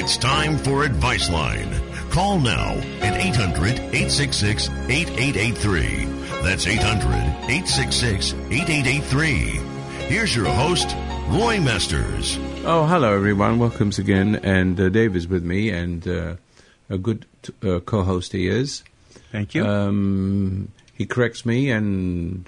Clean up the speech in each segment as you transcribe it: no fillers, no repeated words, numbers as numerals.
It's time for Advice Line. Call now at 800-866-8883. That's 800-866-8883. Here's your host, Roy Masters. Oh, hello, everyone. Welcome again. And Dave is with me, and a good co-host he is. Thank you. He corrects me and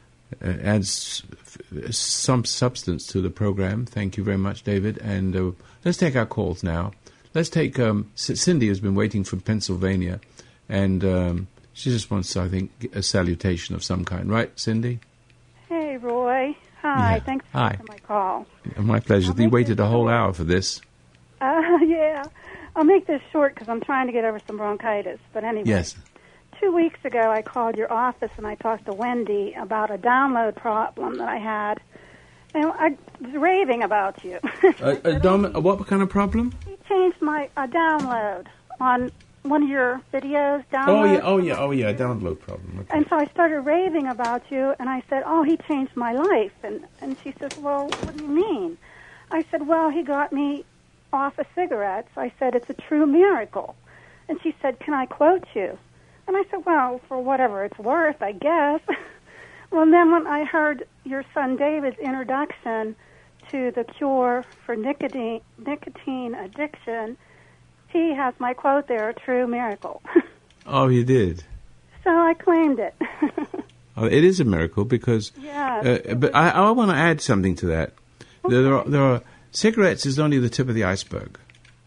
adds some substance to the program. Thank you very much, David. And let's take our calls now. Let's take Cindy has been waiting from Pennsylvania, and she just wants, I think, a salutation of some kind. Right, Cindy? Hey, Roy. Hi. Yeah. Thanks for Hi. taking my call. My pleasure. You waited a whole hour for this. Yeah. I'll make this short because I'm trying to get over some bronchitis. But anyway. Yes. 2 weeks ago, I called your office and I talked to Wendy about a download problem that I had. And I was raving about you. What kind of problem? He changed my download on one of your videos. Download. Oh yeah, download problem. Okay. And so I started raving about you, and I said, oh, he changed my life. And she says, well, what do you mean? I said, well, he got me off of cigarettes. I said, it's a true miracle. And she said, can I quote you? And I said, well, for whatever it's worth, I guess. Well, and then when I heard your son David's introduction to the cure for nicotine addiction, he has my quote there, a true miracle. Oh, you did? So I claimed it. Oh, it is a miracle because... Yes. But I want to add something to that. Okay. There are cigarettes is only the tip of the iceberg.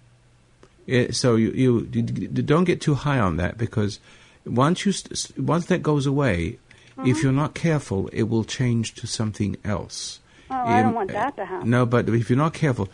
So you don't get too high on that, because once that goes away, if you're not careful, it will change to something else. Oh, I don't want that to happen. No, but if you're not careful,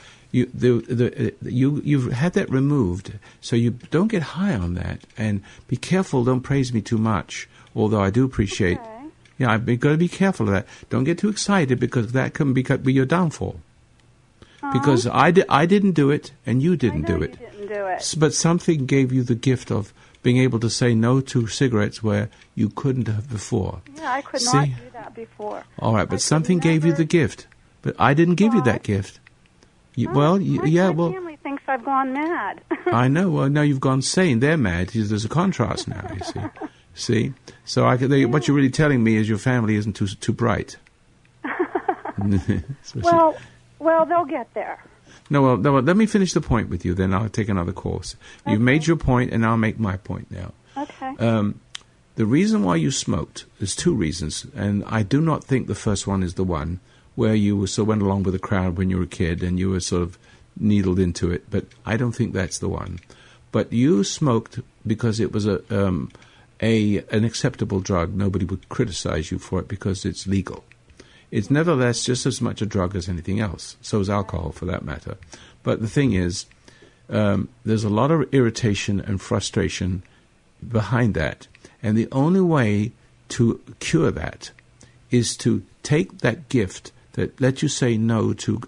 you've had that removed, so you don't get high on that. And be careful. Don't praise me too much, although I do appreciate. Okay. Yeah, I've got to be careful of that. Don't get too excited, because that can be your downfall. Because I didn't do it, and you didn't do it. You didn't do it. But something gave you the gift of being able to say no to cigarettes where you couldn't have before. Yeah, I could not do that before. All right, but something gave you the gift. But I didn't give you that gift. My family thinks I've gone mad. I know. Well, no, you've gone sane. They're mad. There's a contrast now, you see. See? So what you're really telling me is your family isn't too bright. Well, they'll get there. No, let me finish the point with you, then I'll take another course. Okay. You've made your point, and I'll make my point now. Okay. The reason why you smoked, there's two reasons, and I do not think the first one is the one, where you went along with the crowd when you were a kid and you were sort of needled into it, but I don't think that's the one. But you smoked because it was an acceptable drug. Nobody would criticize you for it because it's legal. It's nevertheless just as much a drug as anything else. So is alcohol, for that matter. But the thing is, there's a lot of irritation and frustration behind that. And the only way to cure that is to take that gift that lets you say no to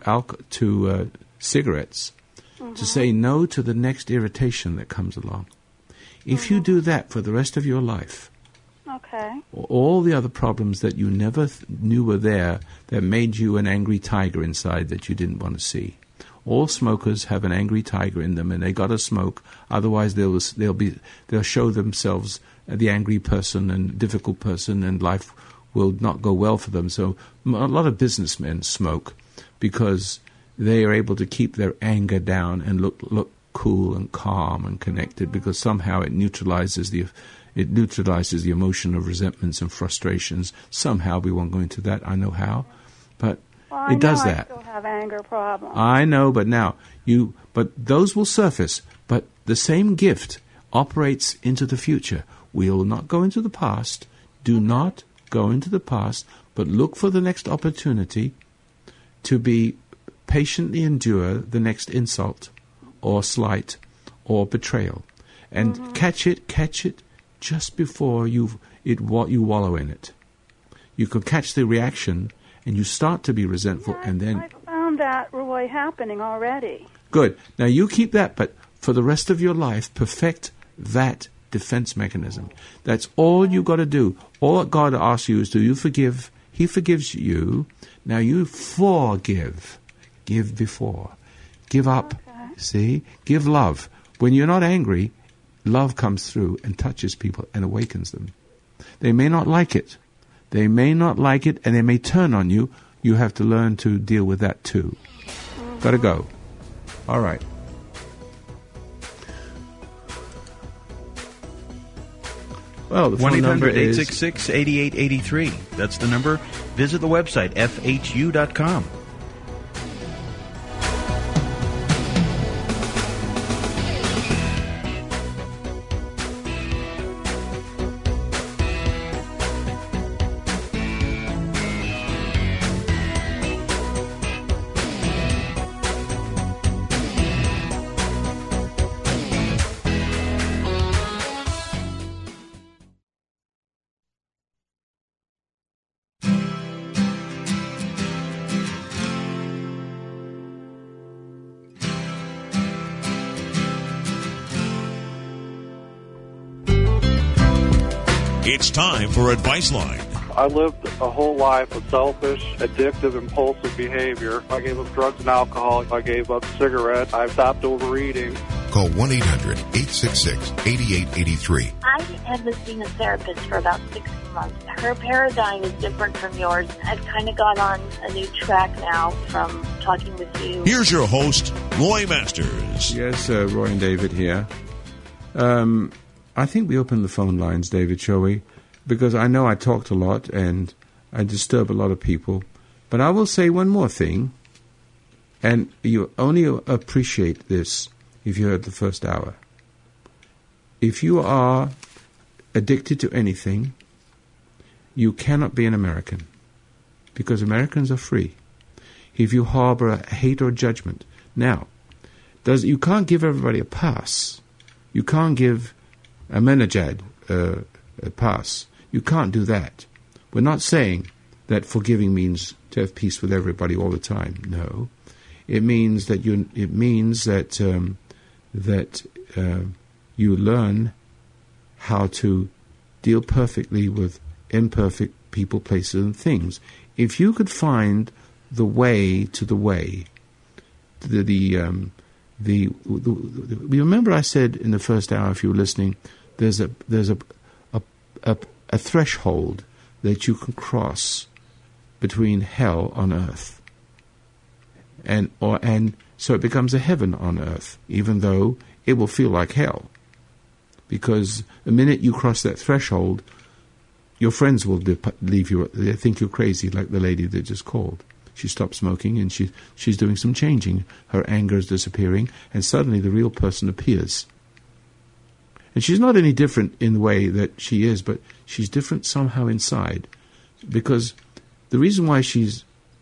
cigarettes, to say no to the next irritation that comes along. If you do that for the rest of your life, okay, all the other problems that you never knew were there, that made you an angry tiger inside that you didn't want to see. All smokers have an angry tiger in them, and they got to smoke. Otherwise, they'll show themselves the angry person and difficult person, and life will not go well for them. So a lot of businessmen smoke because they are able to keep their anger down and look cool and calm and connected, because somehow it neutralizes the emotion of resentments and frustrations. Somehow, we won't go into that. I know how, but it does that. I still have anger problems. I know, but but those will surface. But the same gift operates into the future. We will not go into the past. Do not go into the past, but look for the next opportunity to be patiently endure the next insult or slight or betrayal, and catch it just before you wallow in it. You can catch the reaction, and you start to be resentful, and then... I found that, Roy, happening already. Good. Now you keep that, but for the rest of your life, perfect that defense mechanism. That's all you got to do. All that God asks you is, do you forgive? He forgives you. Now you forgive. Give before. Give up. See? Give love. When you're not angry, love comes through and touches people and awakens them. They may not like it. They may not like it, and they may turn on you. You have to learn to deal with that too. Gotta go. All right. Well, the phone number is 1-800-866-8883. That's the number. Visit the website, FHU.com. It's time for Advice Line. I lived a whole life of selfish, addictive, impulsive behavior. I gave up drugs and alcohol. I gave up cigarettes. I stopped overeating. Call 1-800-866-8883. I have been seeing a therapist for about 6 months. Her paradigm is different from yours. I've kind of got on a new track now from talking with you. Here's your host, Roy Masters. Yes, Roy and David here. I think we open the phone lines, David, shall we? Because I know I talked a lot and I disturb a lot of people. But I will say one more thing, and you only appreciate this if you heard the first hour. If you are addicted to anything, you cannot be an American, because Americans are free. If you harbor hate or judgment, now, you can't give everybody a pass. You can't give Ahmadinejad a pass. You can't do that. We're not saying that forgiving means to have peace with everybody all the time. No, it means that you learn how to deal perfectly with imperfect people, places, and things. If you could find the way to the way, you remember I said in the first hour, if you were listening, there's a threshold that you can cross between hell on earth, and so it becomes a heaven on earth, even though it will feel like hell, because the minute you cross that threshold, your friends will leave you. They think you're crazy, like the lady that just called. She stopped smoking and she's doing some changing. Her anger is disappearing, and suddenly the real person appears. And she's not any different in the way that she is, but she's different somehow inside. Because the reason why she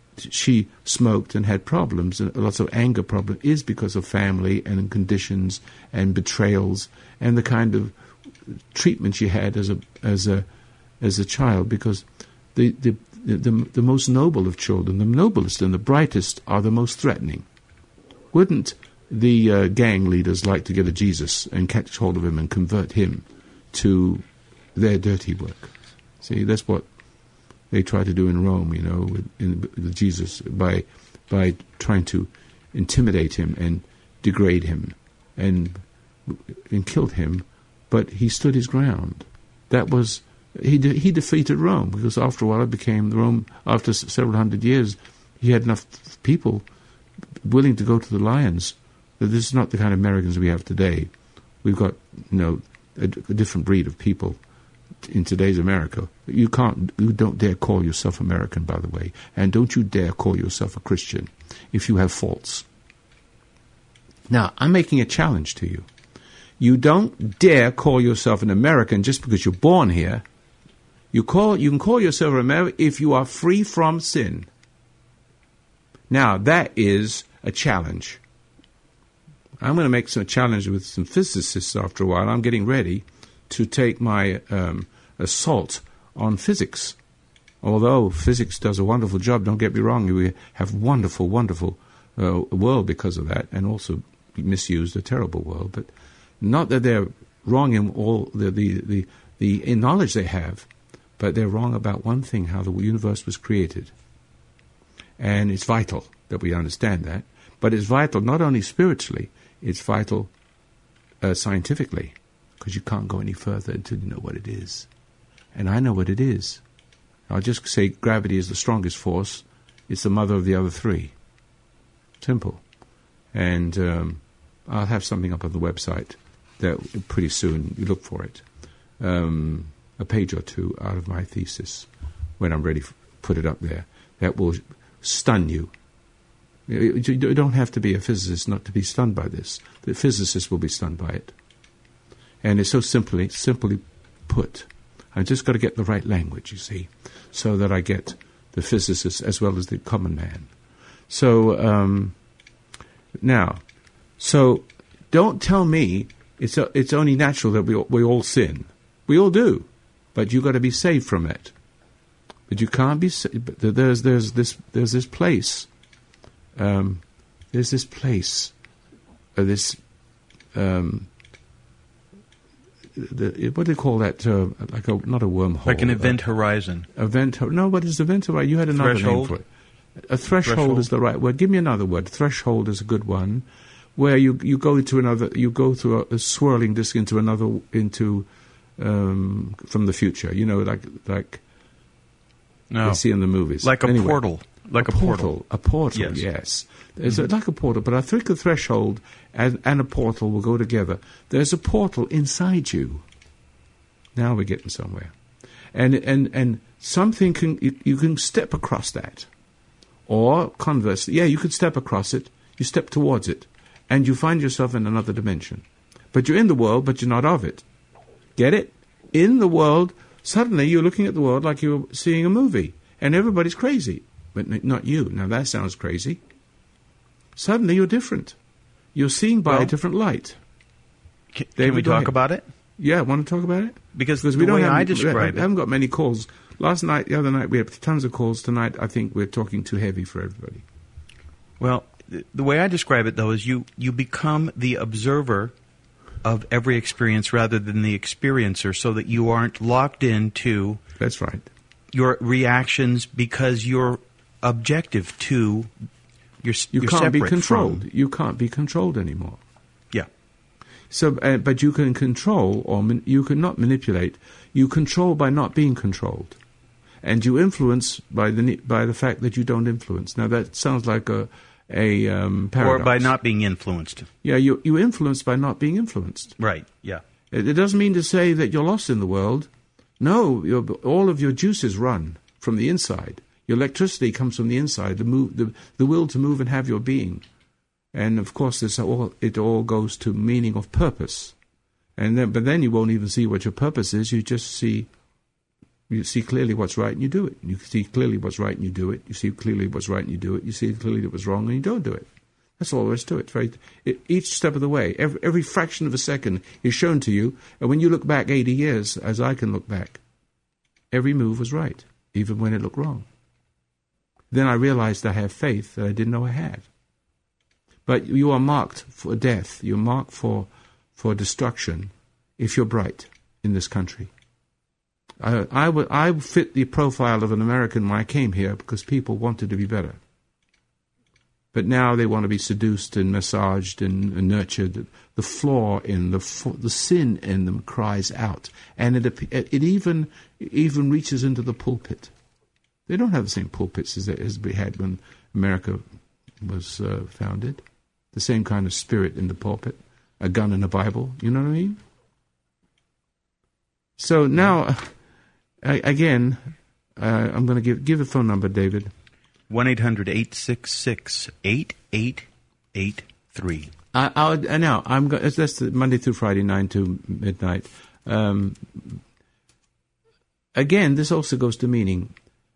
smoked and had problems, and lots of anger problems, is because of family and conditions and betrayals and the kind of treatment she had as a child. Because the most noble of children, the noblest and the brightest, are the most threatening. Wouldn't the gang leaders like to get a Jesus and catch hold of him and convert him to their dirty work? See, that's what they try to do in Rome, with Jesus, by trying to intimidate him and degrade him and killed him. But he stood his ground. That was he defeated Rome, because after a while it became Rome. After several hundred years, he had enough people willing to go to the lions. This is not the kind of Americans we have today. We've got, a different breed of people in today's America. You don't dare call yourself American, by the way, and don't you dare call yourself a Christian if you have faults. Now, I'm making a challenge to you. You don't dare call yourself an American just because you're born here. You can call yourself an American if you are free from sin. Now, that is a challenge. I'm going to make some challenge with some physicists after a while. I'm getting ready to take my assault on physics. Although physics does a wonderful job, don't get me wrong, we have wonderful, wonderful world because of that, and also misused a terrible world. But not that they're wrong in all the knowledge they have, but they're wrong about one thing: how the universe was created. And it's vital that we understand that. But it's vital not only spiritually, It's vital scientifically, because you can't go any further until you know what it is. And I know what it is. I'll just say gravity is the strongest force. It's the mother of the other three. Simple. And I'll have something up on the website that pretty soon, you look for it. A page or two out of my thesis, when I'm ready to put it up there, that will stun you. You don't have to be a physicist not to be stunned by this. The physicists will be stunned by it. And it's so simply put. I've just got to get the right language, you see, so that I get the physicist as well as the common man. So, so don't tell me it's only natural that we all sin. We all do, but you've got to be saved from it. But you can't be. There's this place. There's this place. What do they call that? Not a wormhole. Like an event horizon. No, what is event horizon? You had another name for it. A threshold is the right word. Give me another word. Threshold is a good one. Where you go into another, you go through a swirling disc into from the future. You know, like they see in the movies. Like a portal. Like a portal. A portal, yes. It's like a portal, but I think a threshold and a portal will go together. There's a portal inside you. Now we're getting somewhere. And something you can step across that. Or conversely, you could step across it, you step towards it, and you find yourself in another dimension. But you're in the world, but you're not of it. Get it? In the world, suddenly you're looking at the world like you're seeing a movie, and everybody's crazy. But not you. Now that sounds crazy. Suddenly you're different. You're seen by a different light. Can we talk about it? Yeah, want to talk about it? Because we don't I describe it. I haven't got many calls. The other night, we had tons of calls. Tonight, I think we're talking too heavy for everybody. Well, the way I describe it, though, is you become the observer of every experience rather than the experiencer, so that you aren't locked into That's right. your reactions because you're objective to you can't be controlled. You can't be controlled anymore. Yeah. So, but you can control, or you can not manipulate. You control by not being controlled, and you influence by the fact that you don't influence. Now that sounds like a paradox. Or by not being influenced. Yeah, you influence by not being influenced. Right. Yeah. It doesn't mean to say that you're lost in the world. No, all of your juices run from the inside. Your electricity comes from the inside, the will to move and have your being. And, of course, it all goes to meaning of purpose. But then you won't even see what your purpose is. You just see clearly what's right and you do it. You see clearly what's right and you do it. You see clearly what's right and you do it. You see clearly what's wrong and you don't do it. That's all there is to it. Right? Each step of the way, every fraction of a second is shown to you. And when you look back 80 years, as I can look back, every move was right, even when it looked wrong. Then I realized I have faith that I didn't know I had. But you are marked for death. You're marked for destruction if you're bright in this country. I fit the profile of an American when I came here because people wanted to be better. But now they want to be seduced and massaged and nurtured. The flaw in the sin in them cries out, and it even reaches into the pulpit. They don't have the same pulpits as we had when America was founded. The same kind of spirit in the pulpit, a gun and a Bible. You know what I mean? So now, again, I'm going to give a phone number, David. 1-800-866-8883. That's Monday through Friday, 9 to midnight. Again, this also goes to meaning.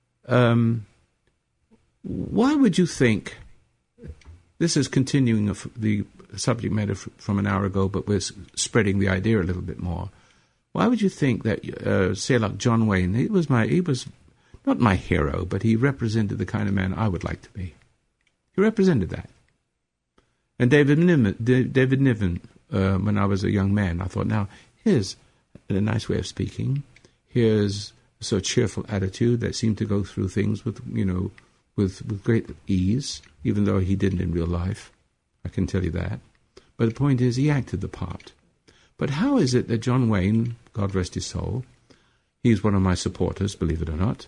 Why would you think, this is continuing the subject matter from an hour ago, but we're spreading the idea a little bit more. Why would you think that, say like John Wayne, he was not my hero, but he represented the kind of man I would like to be. He represented that. And David Niven, when I was a young man, I thought, now, here's a nice way of speaking. Here's a sort of cheerful attitude that seemed to go through things with great ease, even though he didn't in real life. I can tell you that. But the point is, he acted the part. But how is it that John Wayne, God rest his soul, he's one of my supporters, believe it or not.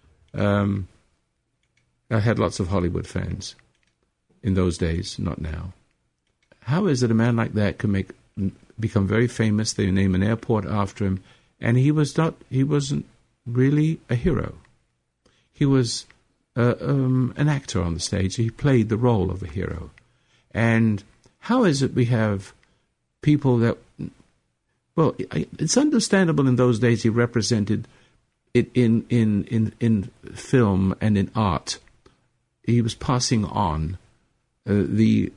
I had lots of Hollywood fans in those days, not now. How is it a man like that can become very famous? They name an airport after him, and he wasn't really a hero. He was an actor on the stage. He played the role of a hero. And how is it we have people that, well, it's understandable in those days he represented it in film and in art. He was passing on the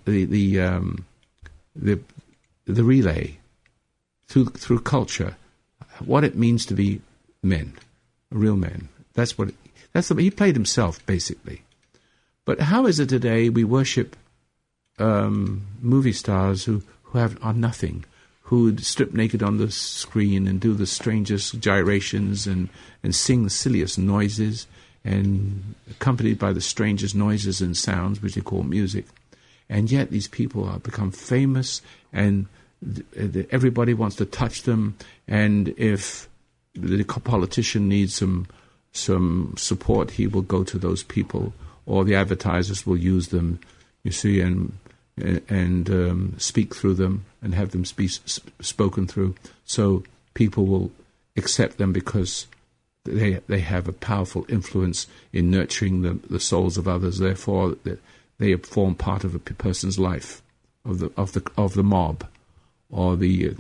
relay through culture, what it means to be men, real men. He played himself basically. But how is it today we worship movie stars who are nothing, who strip naked on the screen and do the strangest gyrations and sing the silliest noises, and accompanied by the strangest noises and sounds, which they call music. And yet these people have become famous, and everybody wants to touch them. And if the politician needs some support, he will go to those people, or the advertisers will use them, you see, and speak through them and have them be spoken through. So people will accept them because they have a powerful influence in nurturing the souls of others. Therefore, they form part of a person's life, of the mob, or the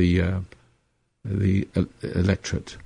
electorate.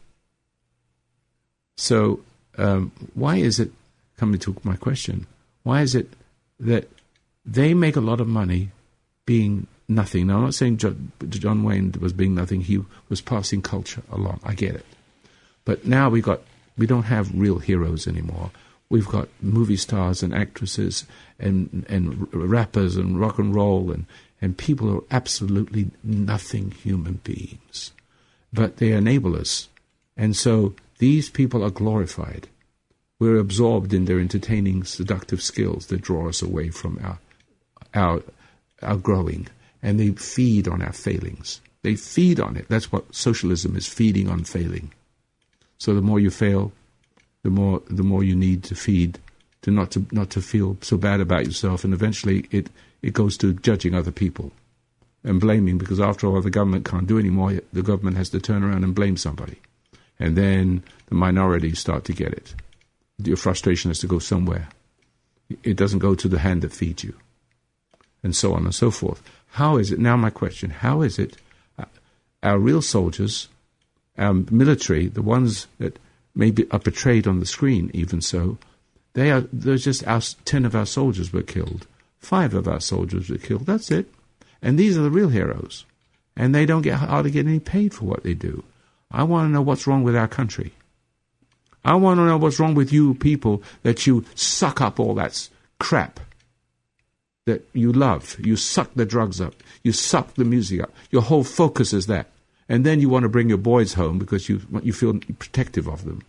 So, why is it, coming to my question, why is it that they make a lot of money being nothing? Now, I'm not saying John Wayne was being nothing. He was passing culture along. I get it. But now we don't have real heroes anymore. We've got movie stars and actresses and rappers and rock and roll and people who are absolutely nothing human beings. But they enable us. And so these people are glorified. We're absorbed in their entertaining, seductive skills that draw us away from our growing. And they feed on our failings. They feed on it. That's what socialism is, feeding on failing. So the more you fail, the more you need to feed, to not to feel so bad about yourself, and eventually it goes to judging other people and blaming, because after all, the government can't do any more. The government has to turn around and blame somebody, and then the minorities start to get it. Your frustration has to go somewhere. It doesn't go to the hand that feeds you, and so on and so forth. How is it, now my question, how is it our real soldiers, our military, the ones that maybe are portrayed on the screen, even so, there's just 10 of our soldiers were killed. 5 of our soldiers were killed. That's it. And these are the real heroes. And they don't hardly get any paid for what they do. I want to know what's wrong with our country. I want to know what's wrong with you people, that you suck up all that crap that you love. You suck the drugs up. You suck the music up. Your whole focus is that. And then you want to bring your boys home because you feel protective of them.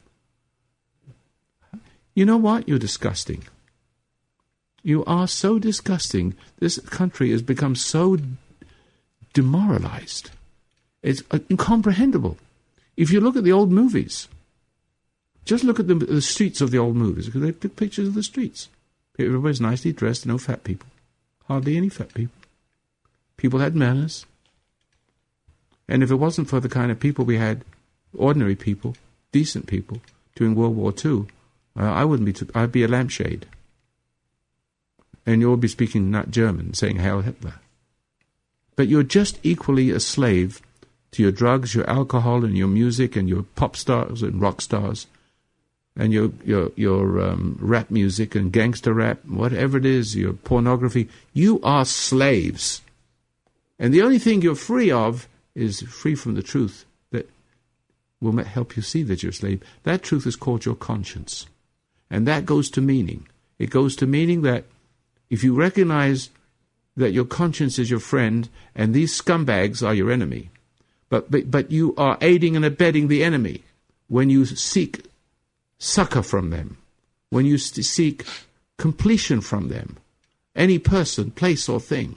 You know what? You're disgusting. You are so disgusting. This country has become so demoralized. It's incomprehensible. If you look at the old movies, just look at the streets of the old movies, because they took pictures of the streets. Everybody's nicely dressed, no fat people. Hardly any fat people. People had manners. And if it wasn't for the kind of people we had, ordinary people, decent people, during World War II, I'd be a lampshade. And you'll be speaking not German, saying Heil Hitler. But you're just equally a slave to your drugs, your alcohol, and your music, and your pop stars and rock stars, and your rap music and gangster rap, whatever it is, your pornography. You are slaves. And the only thing you're free of is free from the truth that will help you see that you're a slave. That truth is called your conscience. And that goes to meaning. It goes to meaning that if you recognize that your conscience is your friend and these scumbags are your enemy, but you are aiding and abetting the enemy when you seek succor from them, when you seek completion from them, any person, place, or thing,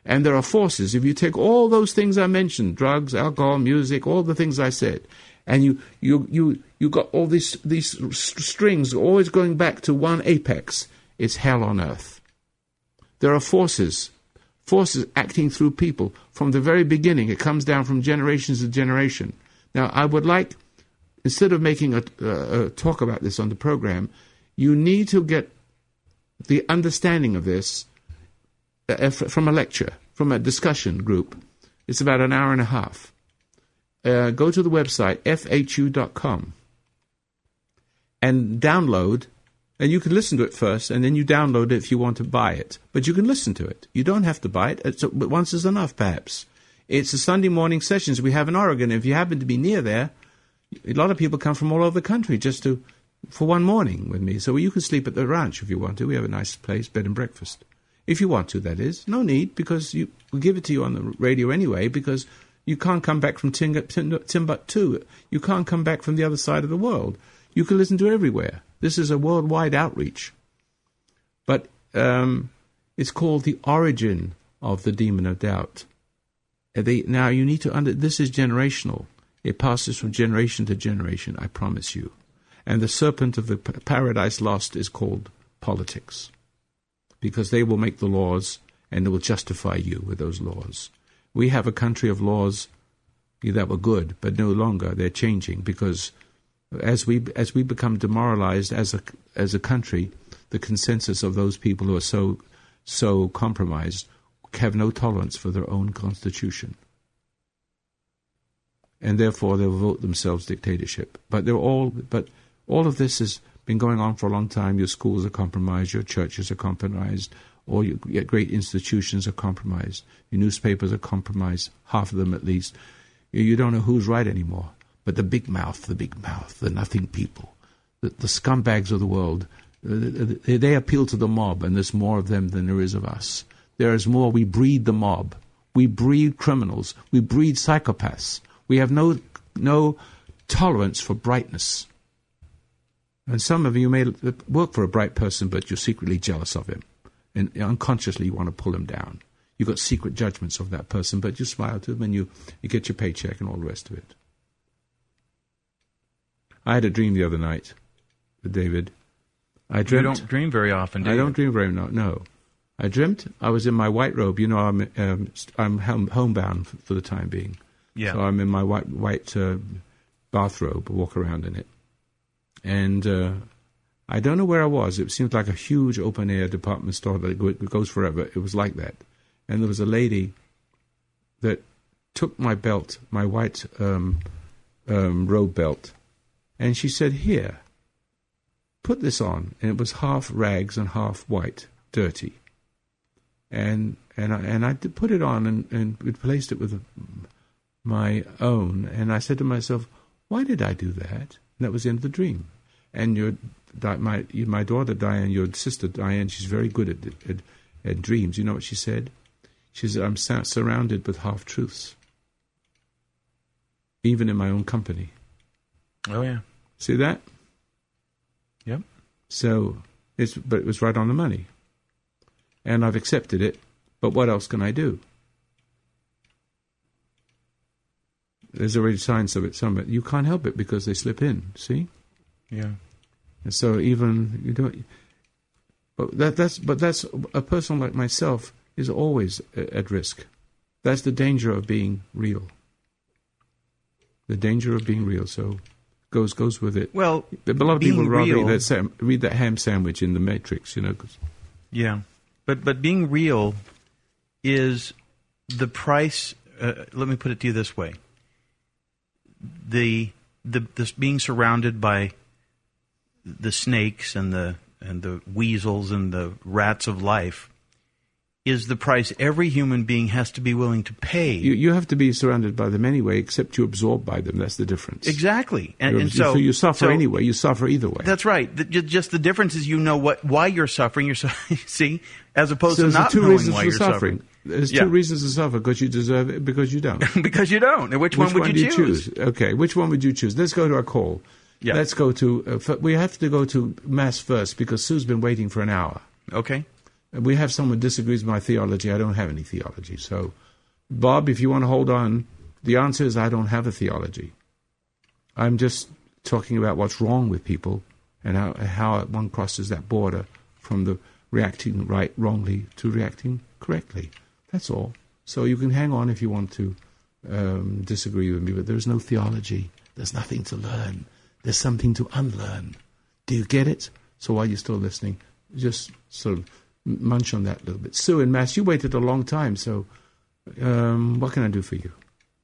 And there are forces. If you take all those things I mentioned, drugs, alcohol, music, all the things I said, and you got all these strings always going back to one apex, it's hell on earth. There are forces acting through people from the very beginning. It comes down from generations to generation. Now, I would like, instead of making a talk about this on the program, you need to get the understanding of this from a lecture, from a discussion group. It's about an hour and a half. Go to the website, fhu.com, and download, and you can listen to it first, and then you download it if you want to buy it. But you can listen to it. You don't have to buy it, but once is enough, perhaps. It's the Sunday morning sessions we have in Oregon. If you happen to be near there, a lot of people come from all over the country just for one morning with me. So you can sleep at the ranch if you want to. We have a nice place, bed and breakfast. If you want to, that is. No need, because we'll give it to you on the radio anyway, because you can't come back from Timbuktu. You can't come back from the other side of the world. You can listen to it everywhere. This is a worldwide outreach. But it's called The Origin of the Demon of Doubt. Now, you need to this is generational. It passes from generation to generation, I promise you. And the serpent of the paradise lost is called politics, because they will make the laws and they will justify you with those laws. We have a country of laws that were good, but no longer. They're changing, because as we become demoralized as a country, the consensus of those people who are so compromised have no tolerance for their own constitution, and therefore they'll vote themselves dictatorship. But all of this has been going on for a long time. Your schools are compromised, your churches are compromised, all your great institutions are compromised, your newspapers are compromised, half of them at least. You don't know who's right anymore. But the big mouth, the nothing people, the scumbags of the world, they appeal to the mob, and there's more of them than there is of us. There is more. We breed the mob. We breed criminals. We breed psychopaths. We have no tolerance for brightness. And some of you may work for a bright person, but you're secretly jealous of him. And unconsciously you want to pull him down. You've got secret judgments of that person, but you smile to them and you get your paycheck and all the rest of it. I had a dream the other night, David. You don't dream very often, do you? I don't dream very often, no. I dreamt I was in my white robe. You know, I'm homebound for the time being. Yeah. So I'm in my white bathrobe, walk around in it. And I don't know where I was. It seemed like a huge open-air department store that goes forever. It was like that. And there was a lady that took my belt, my white robe belt, and she said, "Here, put this on." And it was half rags and half white, dirty. And I put it on and replaced it with my own. And I said to myself, why did I do that? And that was the end of the dream. And my daughter Diane, your sister Diane, she's very good at dreams. You know what she said? She said, "I'm surrounded with half-truths, even in my own company." Oh, yeah. See that? Yep. So, but it was right on the money. And I've accepted it, but what else can I do? There's already signs of it somewhere. You can't help it because they slip in, see? Yeah. And so even, you don't... But that's a person like myself is always at risk. That's the danger of being real. The danger of being real, so goes with it. Well, a lot of people rather real, read that ham sandwich in the Matrix, you know. Yeah, but being real is the price. Let me put it to you this way: this being surrounded by the snakes and the weasels and the rats of life is the price every human being has to be willing to pay. You have to be surrounded by them anyway, except you're absorbed by them. That's the difference. Exactly. So you suffer anyway. You suffer either way. That's right. Just the difference is why you're suffering. See, as opposed to not knowing why you're suffering. There's two reasons to suffer: because you deserve it, because you don't. Because you don't. And which one would you choose? Okay, which one would you choose? Let's go to our call. Yeah. Let's go to. We have to go to Mass first because Sue's been waiting for an hour. Okay. We have someone disagrees with my theology. I don't have any theology. So, Bob, if you want to hold on, the answer is I don't have a theology. I'm just talking about what's wrong with people and how one crosses that border from the reacting wrongly to reacting correctly. That's all. So you can hang on if you want to disagree with me, but there's no theology. There's nothing to learn. There's something to unlearn. Do you get it? So while you're still listening, just sort of munch on that a little bit. Sue in Mass, you waited a long time, so what can I do for you?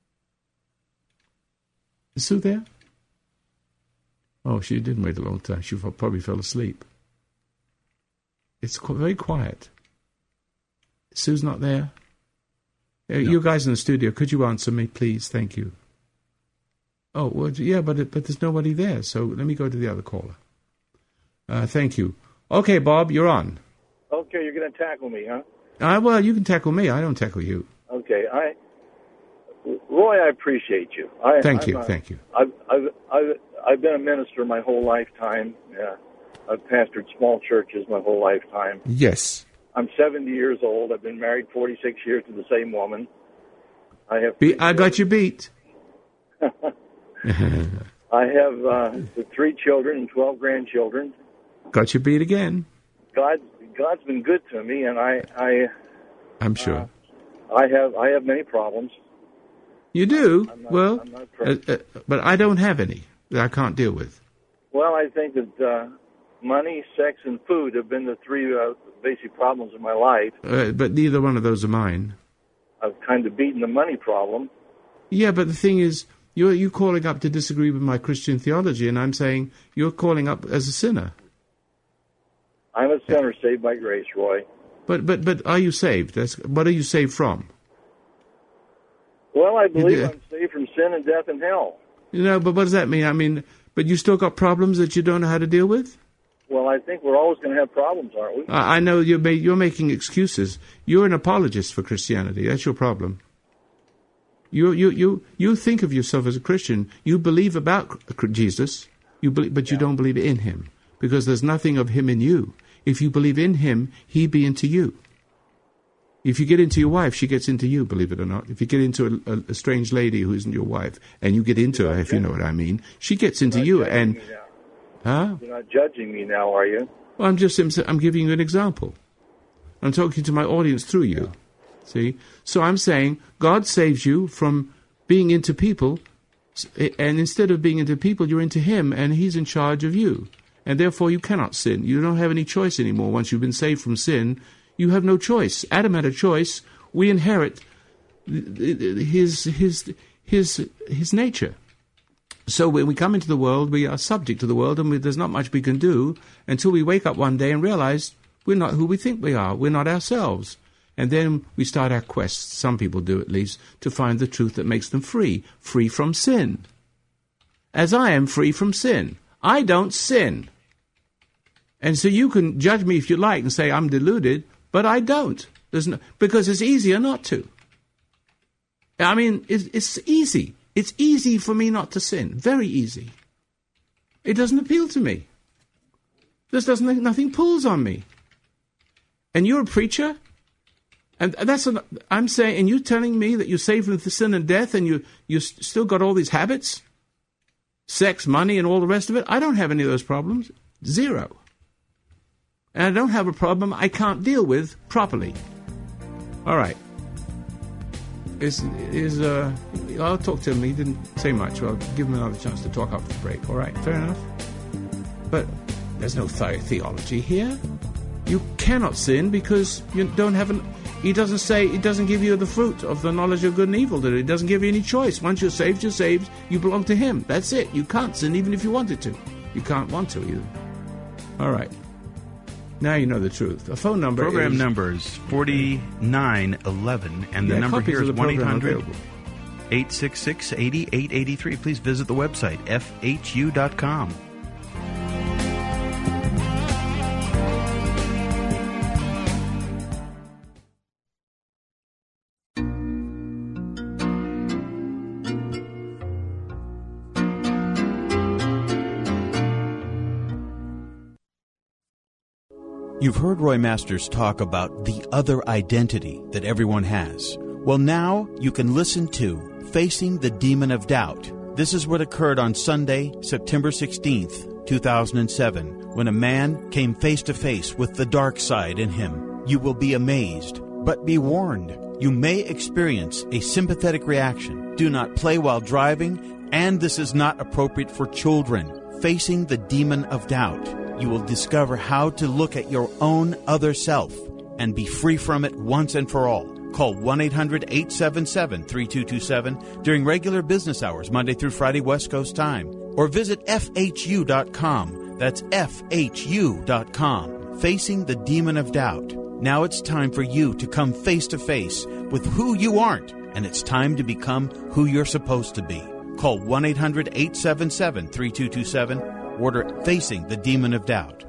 Is Sue there? Oh, she didn't wait a long time. She probably fell asleep. It's very quiet. Sue's not there? No. You guys in the studio, could you answer me, please? Thank you. Oh, well, yeah, but there's nobody there, so let me go to the other caller. Thank you. Okay, Bob, you're on. Okay, you're going to tackle me, huh? Well, you can tackle me. I don't tackle you. Okay, Roy, I appreciate you. Thank you. I've been a minister my whole lifetime. I've pastored small churches my whole lifetime. Yes. I'm 70 years old. I've been married 46 years to the same woman. I got you beat. I have 3 children and 12 grandchildren. Got you beat again. God's been good to me, and I'm sure. I have many problems. You do? But I don't have any that I can't deal with. Well, I think that money, sex, and food have been the 3 basic problems in my life. But neither one of those are mine. I've kind of beaten the money problem. Yeah, but the thing is, you're calling up to disagree with my Christian theology, and I'm saying you're calling up as a sinner. I'm a sinner saved by grace, Roy. But are you saved? What are you saved from? Well, I believe I'm saved from sin and death and hell. But what does that mean? I mean, but you still got problems that you don't know how to deal with? Well, I think we're always going to have problems, aren't we? I know you're making excuses. You're an apologist for Christianity. That's your problem. You think of yourself as a Christian. You believe about Jesus, but you don't believe in him because there's nothing of him in you. If you believe in him, he be into you. If you get into your wife, she gets into you, believe it or not. If you get into a strange lady who isn't your wife, and you get into her, if you know what I mean, she gets into you. And huh? You're not judging me now, are you? Well, I'm giving you an example. I'm talking to my audience through you. See? So I'm saying God saves you from being into people, and instead of being into people, you're into him, and he's in charge of you. And therefore you cannot sin. You don't have any choice anymore. Once you've been saved from sin, you have no choice. Adam had a choice. We inherit his nature. So when we come into the world, we are subject to the world, and there's not much we can do until we wake up one day and realize we're not who we think we are. We're not ourselves. And then we start our quest, some people do at least, to find the truth that makes them free from sin. As I am free from sin. I don't sin. And so you can judge me if you like and say I'm deluded, but I don't. Because it's easier not to. I mean, it's easy. It's easy for me not to sin. Very easy. It doesn't appeal to me. Nothing pulls on me. And you're a preacher? And I'm saying, and you're telling me that you're saved from sin and death, and you still got all these habits? Sex, money, and all the rest of it? I don't have any of those problems. 0. And I don't have a problem I can't deal with properly. All right. I'll talk to him. He didn't say much. I'll give him another chance to talk after the break. All right, fair enough. But there's no theology here. You cannot sin because you don't have He doesn't give you the fruit of the knowledge of good and evil. He doesn't give you any choice. Once you're saved, you're saved. You belong to him. That's it. You can't sin even if you wanted to. You can't want to either. All right. Now you know the truth. The phone number Program number is 4911, and the number here is 1-800-866-8883. Please visit the website, fhu.com. You've heard Roy Masters talk about the other identity that everyone has. Well, now you can listen to Facing the Demon of Doubt. This is what occurred on Sunday, September 16th, 2007, when a man came face to face with the dark side in him. You will be amazed, but be warned. You may experience a sympathetic reaction. Do not play while driving, and this is not appropriate for children. Facing the Demon of Doubt. You will discover how to look at your own other self and be free from it once and for all. Call 1-800-877-3227 during regular business hours, Monday through Friday, West Coast time. Or visit FHU.com. That's FHU.com. Facing the Demon of Doubt. Now it's time for you to come face to face with who you aren't, and it's time to become who you're supposed to be. Call 1-800-877-3227. Order Facing the Demon of Doubt.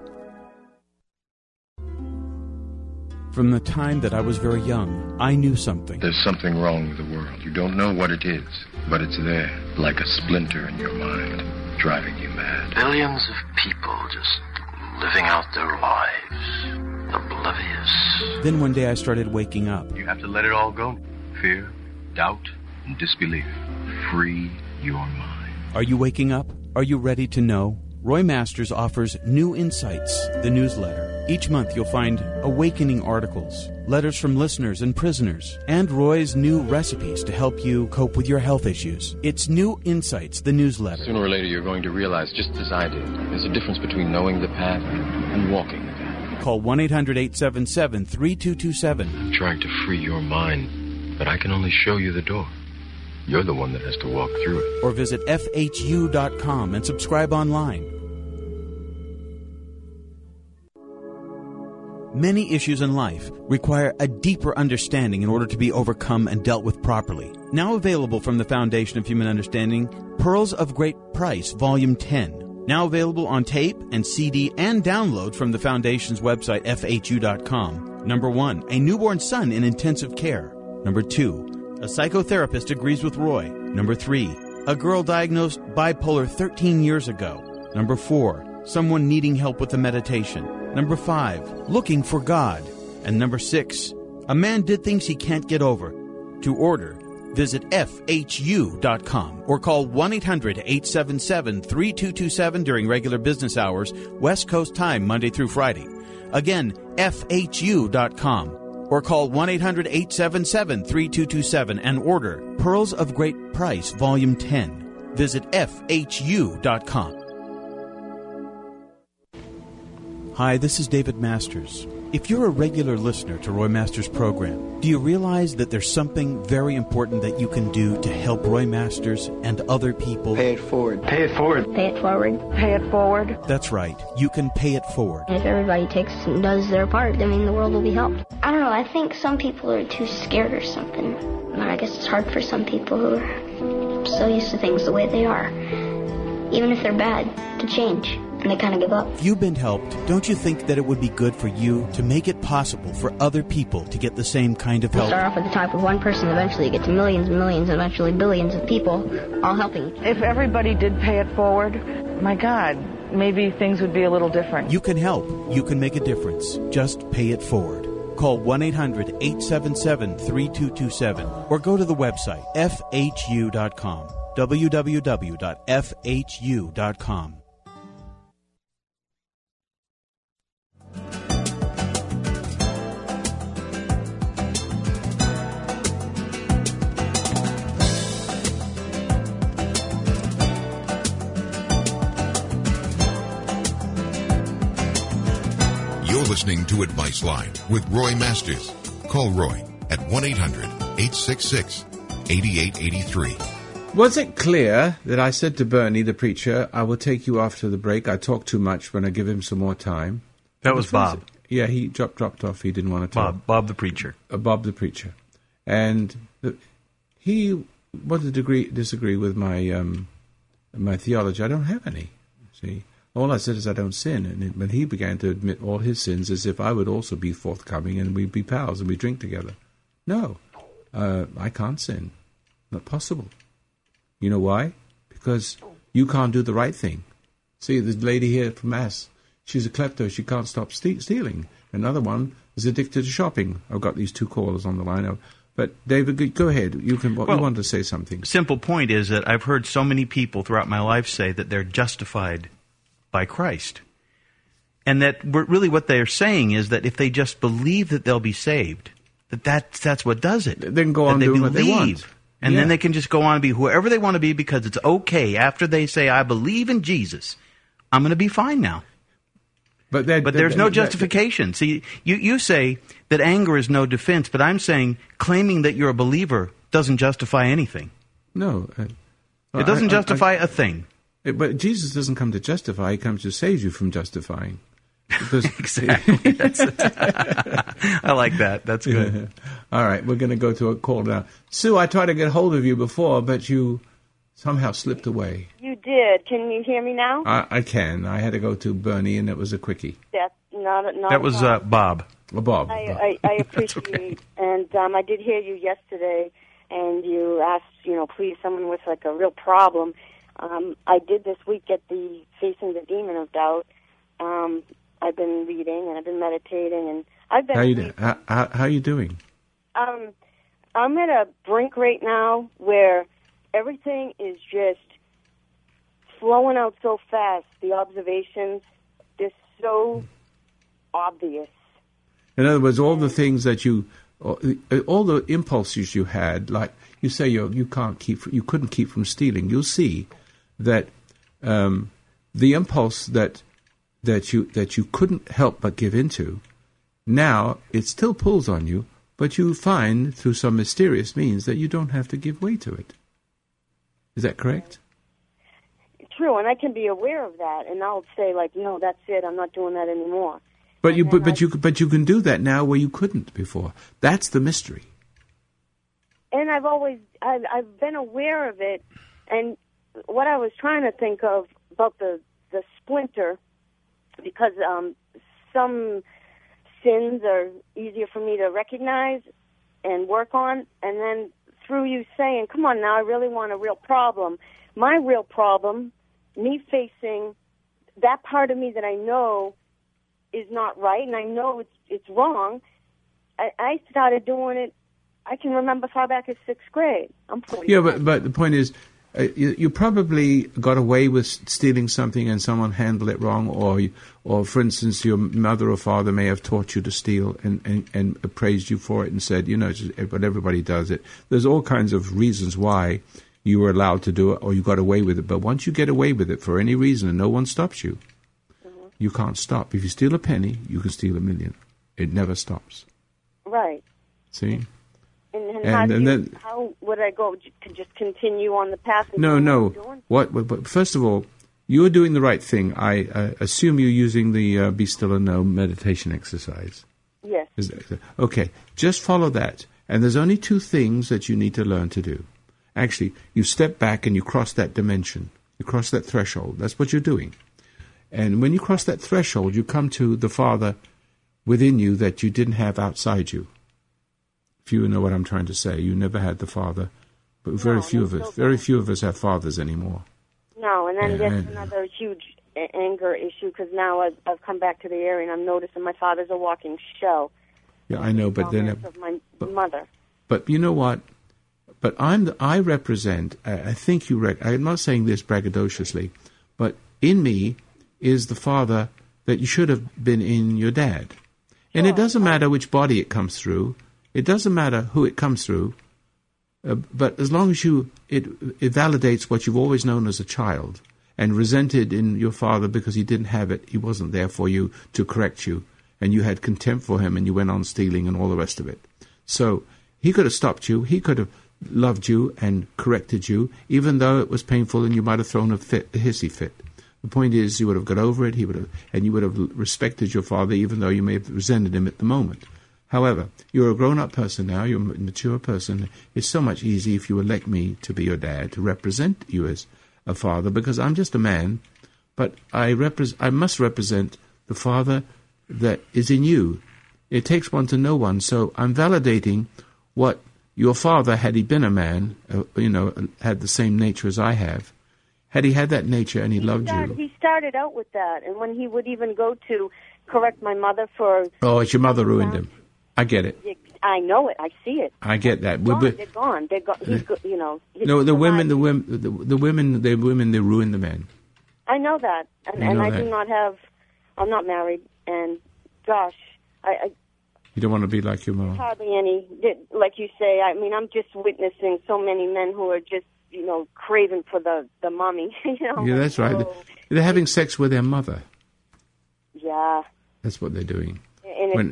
From the time that I was very young, I knew something. There's something wrong with the world. You don't know what it is, but it's there, like a splinter in your mind, driving you mad. Billions of people just living out their lives, oblivious. Then one day I started waking up. You have to let it all go. Fear, doubt, and disbelief. Free your mind. Are you waking up? Are you ready to know? Roy Masters offers New Insights, the newsletter. Each month you'll find awakening articles, letters from listeners and prisoners, and Roy's new recipes to help you cope with your health issues. It's New Insights, the newsletter. Sooner or later you're going to realize, just as I did, there's a difference between knowing the path and walking the path. Call 1-800-877-3227. I'm trying to free your mind, but I can only show you the door. You're the one that has to walk through it. Or visit FHU.com and subscribe online. Many issues in life require a deeper understanding in order to be overcome and dealt with properly. Now available from the Foundation of Human Understanding, Pearls of Great Price, Volume 10. Now available on tape and CD and download from the Foundation's website, FHU.com. Number 1, a newborn son in intensive care. Number 2, a psychotherapist agrees with Roy. Number 3, a girl diagnosed bipolar 13 years ago. Number 4, someone needing help with a meditation. Number 5, looking for God. And number 6, a man did things he can't get over. To order, visit FHU.com or call 1-800-877-3227 during regular business hours, West Coast time, Monday through Friday. Again, FHU.com. Or call 1-800-877-3227 and order Pearls of Great Price, Volume 10. Visit FHU.com. Hi, this is David Masters. If you're a regular listener to Roy Masters' program, do you realize that there's something very important that you can do to help Roy Masters and other people? Pay it forward. Pay it forward. Pay it forward. Pay it forward. That's right. You can pay it forward. And if everybody takes and does their part, I mean, the world will be helped. I don't know. I think some people are too scared or something. I guess it's hard for some people who are so used to things the way they are, even if they're bad, to change. And they kind of give up. If you've been helped, don't you think that it would be good for you to make it possible for other people to get the same kind of help? You start off at the top with one person, eventually you get to millions and millions, and eventually billions of people all helping. If everybody did pay it forward, my God, maybe things would be a little different. You can help. You can make a difference. Just pay it forward. Call 1-800-877-3227 or go to the website, FHU.com, www.FHU.com. Listening to Advice Line with Roy Masters. Call Roy at 1-800-866-8883. Was it clear that I said to Bernie, the preacher, I will take you after the break? I talk too much when I give him some more time. That was Bob. Yeah, he dropped off. He didn't want to talk. Bob the preacher. Bob the preacher. And he wanted to disagree with my my theology. I don't have any, see. All I said is I don't sin. And when he began to admit all his sins, as if I would also be forthcoming and we'd be pals and we'd drink together. No, I can't sin. Not possible. You know why? Because you can't do the right thing. See, the lady here from Mass, she's a klepto. She can't stop stealing. Another one is addicted to shopping. I've got these two callers on the line. But, David, go ahead. You wanted to say something. Simple point is that I've heard so many people throughout my life say that they're justified by Christ. And that really what they're saying is that if they just believe that they'll be saved, that's what does it. They can go on doing what they want. And then they can just go on and be whoever they want to be because it's okay. After they say, I believe in Jesus, I'm going to be fine now. But there's no justification. See, you say that anger is no defense, but I'm saying claiming that you're a believer doesn't justify anything. No. It doesn't justify a thing. But Jesus doesn't come to justify. He comes to save you from justifying. Exactly. I like that. That's good. All right, we're going to go to a call now. Sue, I tried to get hold of you before, but you somehow slipped away. You did. Can you hear me now? I can. I had to go to Bernie, and it was a quickie. That's not that was Bob. Bob. I appreciate okay. And I did hear you yesterday, and you asked, please, someone with like a real problem. I did this week get the Facing the Demon of Doubt. I've been reading and I've been meditating, and I've been. How are you doing? I'm at a brink right now where everything is just flowing out so fast. The observations, they're so obvious. In other words, all the things that all the impulses you had, like you say, you couldn't keep from stealing. You'll see that the impulse that you couldn't help but give into, now it still pulls on you, but you find through some mysterious means that you don't have to give way to it. Is that correct? True, and I can be aware of that, and I'll say like, no, that's it. I'm not doing that anymore. But you can do that now where you couldn't before. That's the mystery. And I've been aware of it, and what I was trying to think of about the splinter, because some sins are easier for me to recognize and work on, and then through you saying, come on now, I really want a real problem. My real problem, me facing that part of me that I know is not right, and I know it's wrong, I started doing it, I can remember far back as 6th grade. I'm 40. Yeah, but the point is, you probably got away with stealing something and someone handled it wrong, or for instance, your mother or father may have taught you to steal and praised you for it and said, but everybody does it. There's all kinds of reasons why you were allowed to do it or you got away with it. But once you get away with it for any reason and no one stops you, you can't stop. If you steal a penny, you can steal 1,000,000. It never stops. Right. See? And how would I go to just continue on the path? No. What? First of all, you're doing the right thing. I assume you're using the Be Still and Know meditation exercise. Yes. Okay, just follow that. And there's only 2 things that you need to learn to do. Actually, you step back and you cross that dimension. You cross that threshold. That's what you're doing. And when you cross that threshold, you come to the Father within you that you didn't have outside you. If you know what I'm trying to say, you never had the Father, but very few of us have fathers anymore. No, and then there's another huge anger issue because now I've come back to the area and I'm noticing my father's a walking shell. Yeah, I know, but then of my mother. But you know what? But I represent. I think I'm not saying this braggadociously, but in me is the Father that you should have been in your dad. And it doesn't matter which body it comes through. It doesn't matter who it comes through. But as long as it validates what you've always known as a child and resented in your father because he didn't have it, he wasn't there for you to correct you, and you had contempt for him and you went on stealing and all the rest of it. So he could have stopped you. He could have loved you and corrected you, even though it was painful and you might have thrown a hissy fit. The point is, you would have got over it, and you would have respected your father, even though you may have resented him at the moment. However, you're a grown-up person now, you're a mature person. It's so much easier if you elect me to be your dad, to represent you as a father, because I'm just a man, but I must represent the Father that is in you. It takes one to know one, so I'm validating what your father, had he been a man, had the same nature as I have, Had he had that nature and he loved you... He started out with that, and when he would even go to correct my mother for... Oh, it's your mother ruined him. I get it. I know it. I see it. I get that. They're gone. They're gone. He's, you know... No, the women, they ruin the men. I know that. And I do not have... I'm not married, and gosh, I you don't want to be like your mom. Hardly any, like you say. I mean, I'm just witnessing so many men who are just, you know, craving for the mommy. You know? Yeah, that's right. They're having sex with their mother. Yeah. That's what they're doing. And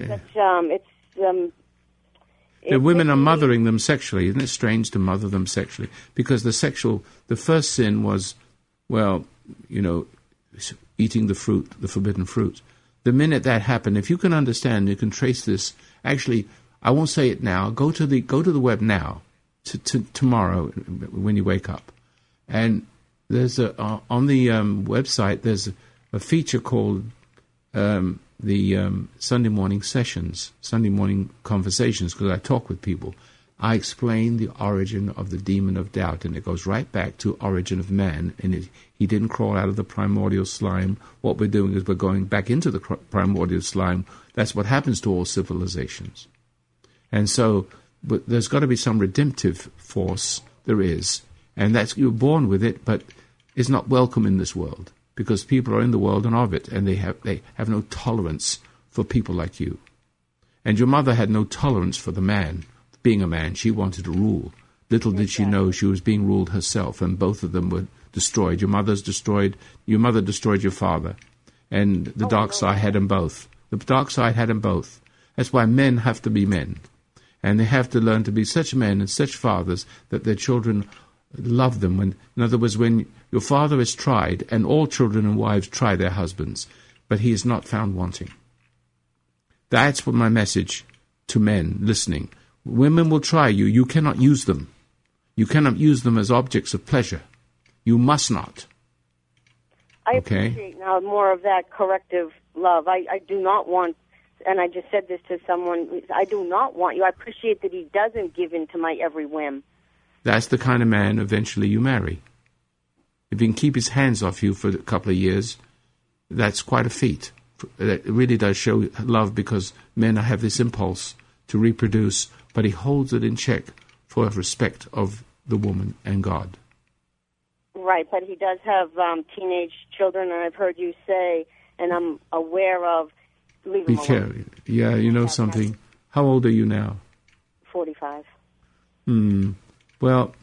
the women are mothering them sexually. Isn't it strange to mother them sexually? Because the first sin was, well, you know, eating the fruit, the forbidden fruit. The minute that happened, if you can understand, you can trace this. Actually, I won't say it now. Go to the web now, to tomorrow when you wake up, and there's on the website there's a feature called the Sunday morning sessions, Sunday morning conversations, because I talk with people. I explain the origin of the demon of doubt, and it goes right back to origin of man. And he didn't crawl out of the primordial slime. What we're doing is we're going back into the primordial slime. That's what happens to all civilizations. And so, but there's got to be some redemptive force. There is, and that's you're born with it, but it's not welcome in this world because people are in the world and of it, and they have no tolerance for people like you. And your mother had no tolerance for the man. Being a man, she wanted to rule. Little did she know she was being ruled herself, and both of them were destroyed. Your mother destroyed your father, and the dark side had them both. The dark side had them both. That's why men have to be men, and they have to learn to be such men and such fathers that their children love them. In other words, when your father is tried, and all children and wives try their husbands, but he is not found wanting. That's what my message to men listening. Women will try you. You cannot use them. You cannot use them as objects of pleasure. You must not. I appreciate now more of that corrective love. I do not want, and I just said this to someone, I do not want you. I appreciate that he doesn't give in to my every whim. That's the kind of man eventually you marry. If he can keep his hands off you for a couple of years, that's quite a feat. It really does show love, because men have this impulse to reproduce, but he holds it in check for respect of the woman and God. Right, but he does have teenage children, and I've heard you say, and I'm aware of, leave him alone. Yeah, you know something. How old are you now? 45. Well,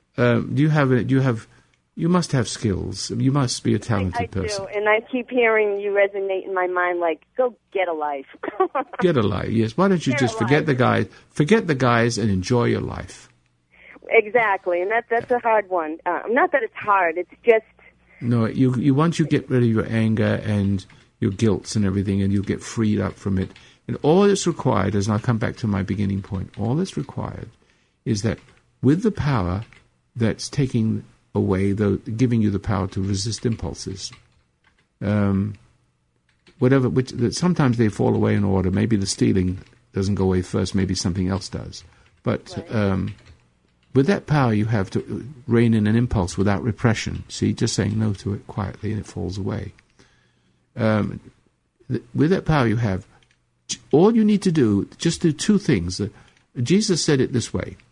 you must have skills. You must be a talented person. I do, and I keep hearing you resonate in my mind like, go get a life. Get a life, yes. Why don't you just forget the guys and enjoy your life? Exactly, and that's a hard one. Not that it's hard, it's just... No, you once you get rid of your anger and your guilt and everything, and you get freed up from it. And all that's required, as I'll come back to my beginning point, all that's required is that with the power that's taking away, giving you the power to resist impulses, sometimes they fall away in order. Maybe the stealing doesn't go away first, maybe something else does. But with that power, you have to rein in an impulse without repression. See, just saying no to it quietly, and it falls away. With that power you have, all you need to do, just do two things. Jesus said it this way: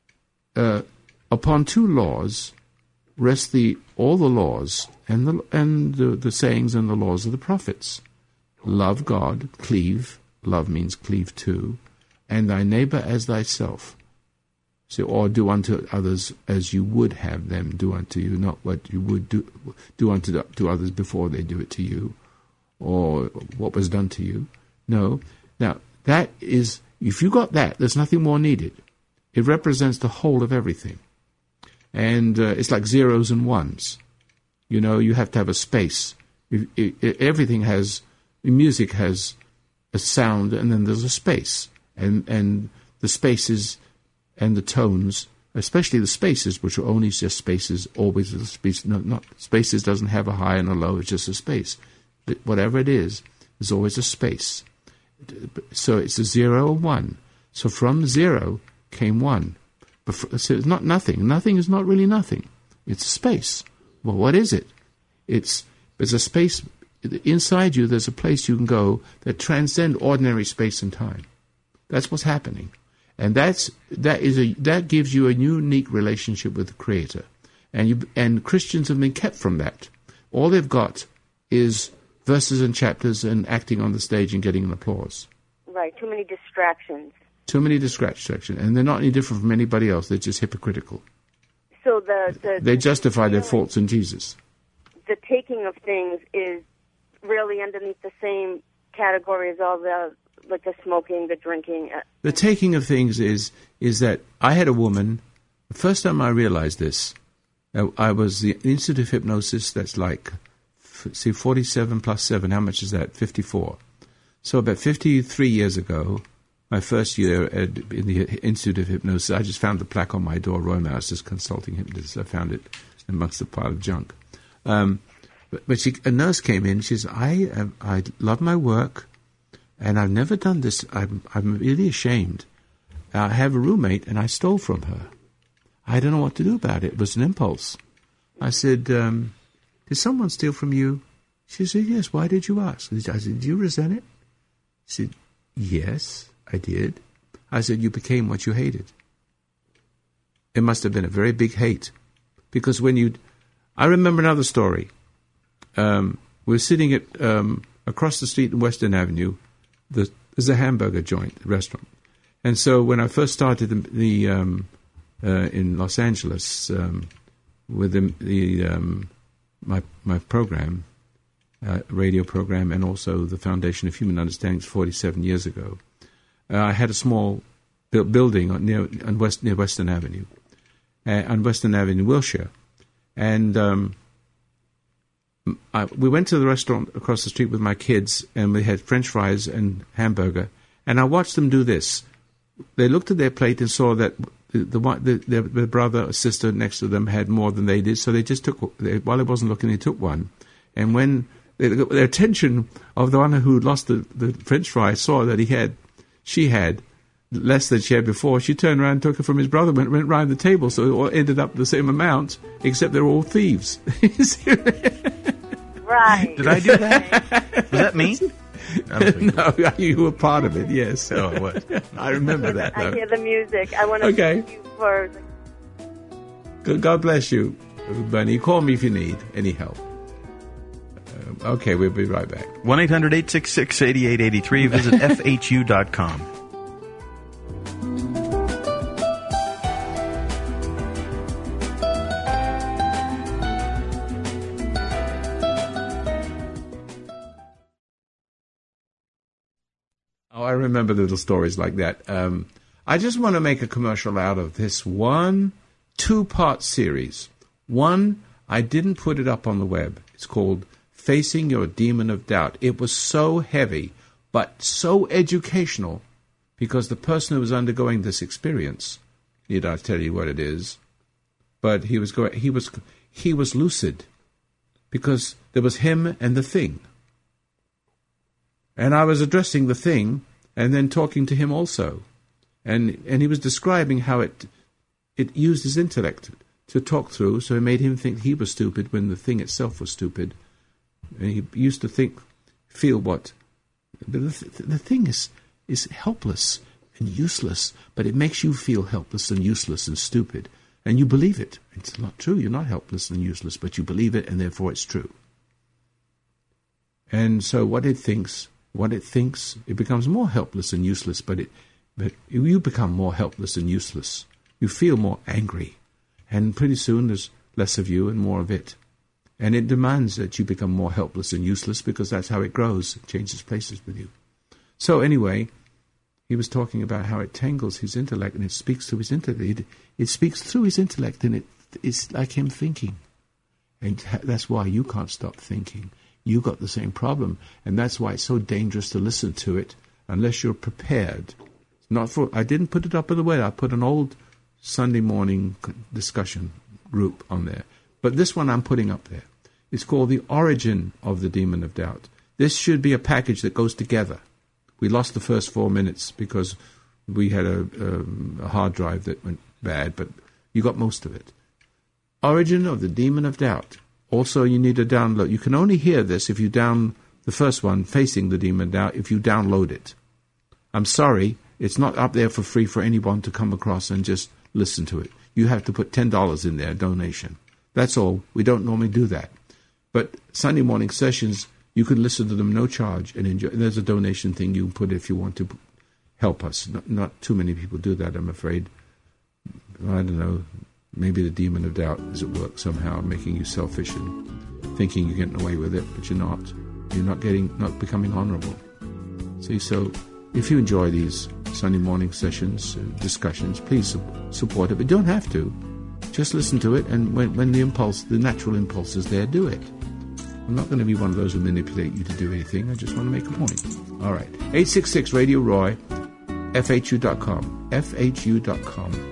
upon two laws rest all the laws and the sayings and the laws of the prophets. Love God, cleave. Love means cleave to, and thy neighbor as thyself. So, or do unto others as you would have them do unto you, not what you would do unto others before they do it to you, or what was done to you. No. Now, that is, if you got that, there's nothing more needed. It represents the whole of everything. And it's like zeros and ones. You know, you have to have a space. Everything has, music has a sound, and then there's a space. And the spaces and the tones, especially the spaces, which are only just spaces, always a space. No, not spaces doesn't have a high and a low, it's just a space. But whatever it is, there's always a space. So it's a 0 or 1. So from 0 came 1. So it's not nothing. Nothing is not really nothing. It's space. Well, what is it? There's a space inside you. There's a place you can go that transcends ordinary space and time. That's what's happening, and that gives you a unique relationship with the Creator. And Christians have been kept from that. All they've got is verses and chapters and acting on the stage and getting an applause. Right. Too many distractions. Too many distractions, and they're not any different from anybody else. They're just hypocritical. So they justify their faults in Jesus. The taking of things is really underneath the same category as all the smoking, the drinking. The taking of things is that I had a woman. The first time I realized this, I was the Institute of Hypnosis. That's 47 plus 7. How much is that? 54. So about 53 years ago, my first year in the Institute of Hypnosis, I just found the plaque on my door, Roy Masters, consulting hypnotist. I found it amongst a pile of junk. But a nurse came in. She said, I love my work, and I've never done this. I'm really ashamed. I have a roommate, and I stole from her. I don't know what to do about it. It was an impulse. I said, did someone steal from you? She said, yes. Why did you ask? I said, did you resent it? She said, yes, I did. I said, you became what you hated. It must have been a very big hate. Because I remember another story. We're sitting at across the street in Western Avenue. There's a hamburger joint, restaurant. And so when I first started in Los Angeles with my program, radio program, and also the Foundation of Human Understanding 47 years ago, I had a small building near Western Avenue, on Western Avenue, Wilshire, and we went to the restaurant across the street with my kids, and we had French fries and hamburger, and I watched them do this. They looked at their plate and saw that their brother or sister next to them had more than they did, so they just took, while I wasn't looking, they took one. And when the attention of the one who lost the French fry saw that she had less than she had before, she turned around and took it from his brother, went round the table, so it all ended up the same amount, except they were all thieves. Right. Did I do that? Was that me? No, you were part of it, yes. Oh, it was. I remember that, though. I hear the music. I want to thank you for... God bless you, Bernie. Call me if you need any help. Okay, we'll be right back. 1-800-866-8883. Visit FHU.com. Oh, I remember little stories like that. I just want to make a commercial out of this two-part series. One, I didn't put it up on the web. It's called Facing Your Demon of Doubt. It was so heavy, but so educational, because the person who was undergoing this experience, need I tell you what it is? But he was lucid, because there was him and the thing. And I was addressing the thing and then talking to him also. And he was describing how it used his intellect to talk through, so it made him think he was stupid when the thing itself was stupid. And he used to feel what? The thing is helpless and useless, but it makes you feel helpless and useless and stupid. And you believe it. It's not true. You're not helpless and useless, but you believe it, and therefore it's true. And so what it thinks, it becomes more helpless and useless, but you become more helpless and useless. You feel more angry, and pretty soon there's less of you and more of it. And it demands that you become more helpless and useless, because that's how it grows. It changes places with you. So anyway, he was talking about how it tangles his intellect, and it speaks to his intellect. It speaks through his intellect, and it's like him thinking. And that's why you can't stop thinking. You got the same problem, and that's why it's so dangerous to listen to it unless you're prepared. I didn't put it up on the web. I put an old Sunday morning discussion group on there. But this one I'm putting up there. It's called The Origin of the Demon of Doubt. This should be a package that goes together. We lost the first 4 minutes because we had a hard drive that went bad, but you got most of it. Origin of the Demon of Doubt. Also, you need to download. You can only hear this if you the first one, Facing the Demon, if you download it. I'm sorry, it's not up there for free for anyone to come across and just listen to it. You have to put $10 in there, donation. That's all. We don't normally do that. But Sunday morning sessions, you can listen to them no charge and enjoy. There's a donation thing you can put if you want to help us. Not too many people do that, I'm afraid. I don't know. Maybe the demon of doubt is at work somehow, making you selfish and thinking you're getting away with it, but you're not. You're not becoming honorable. See, so if you enjoy these Sunday morning sessions, discussions, please support it. But you don't have to. Just listen to it, and when the natural impulse is there, do it. I'm not going to be one of those who manipulate you to do anything. I just want to make a point. All right. 866-Radio-ROY, FHU.com. FHU.com.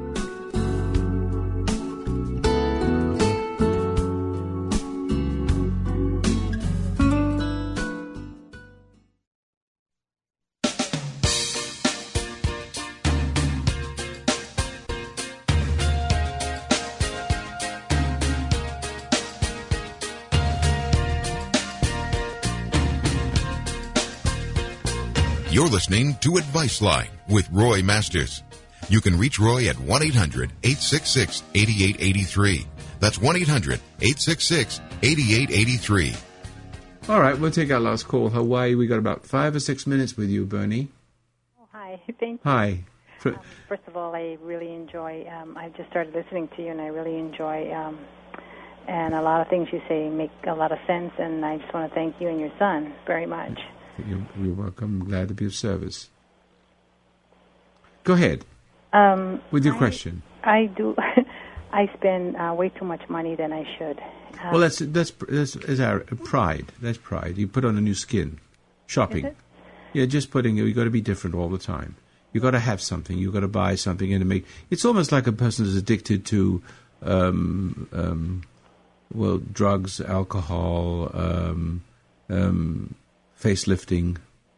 You're listening to Advice Line with Roy Masters. You can reach Roy at 1-800-866-8883. That's 1-800-866-8883. All right, we'll take our last call. Hawaii, we got about 5 or 6 minutes with you, Bernie. Oh, hi. Thank you. Hi. First of all, I really enjoy, I just started listening to you, and I really enjoy, and a lot of things you say make a lot of sense, and I just want to thank you and your son very much. You're welcome. I'm glad to be of service. Go ahead with your question. I do. I spend way too much money than I should. Well, that's our pride. That's pride. You put on a new skin. Shopping. Is it? Yeah, just putting. You got to be different all the time. You got to have something. You got to buy something and to make. It's almost like a person is addicted to, drugs, alcohol. Facelifting,